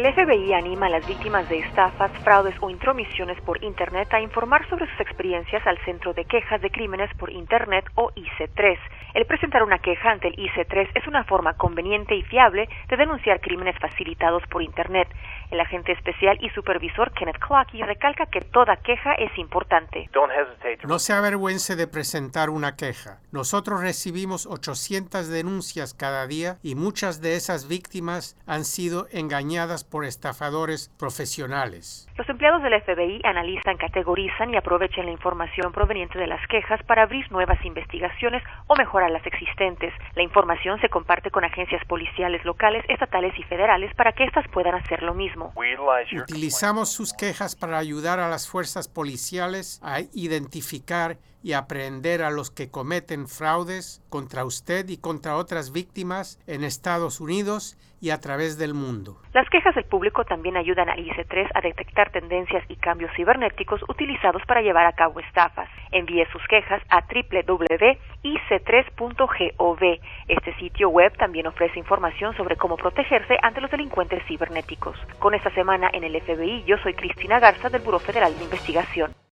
El FBI anima a las víctimas de estafas, fraudes o intromisiones por Internet a informar sobre sus experiencias al Centro de Quejas de Crímenes por Internet o IC3. El presentar una queja ante el IC3 es una forma conveniente y fiable de denunciar crímenes facilitados por Internet. El agente especial y supervisor Kenneth Clocky recalca que toda queja es importante. No se avergüence de presentar una queja. Nosotros recibimos 800 denuncias cada día y muchas de esas víctimas han sido engañadas por estafadores profesionales. Los empleados del FBI analizan, categorizan y aprovechan la información proveniente de las quejas para abrir nuevas investigaciones o mejorar las existentes. La información se comparte con agencias policiales locales, estatales y federales para que éstas puedan hacer lo mismo. Utilizamos sus quejas para ayudar a las fuerzas policiales a identificar y aprehender a los que cometen fraudes contra usted y contra otras víctimas en Estados Unidos y a través del mundo. Las quejas del público también ayudan al IC3 a detectar tendencias y cambios cibernéticos utilizados para llevar a cabo estafas. Envíe sus quejas a www.ic3.gov. Este sitio web también ofrece información sobre cómo protegerse ante los delincuentes cibernéticos. Con esta semana en el FBI, yo soy Cristina Garza del Buró Federal de Investigación.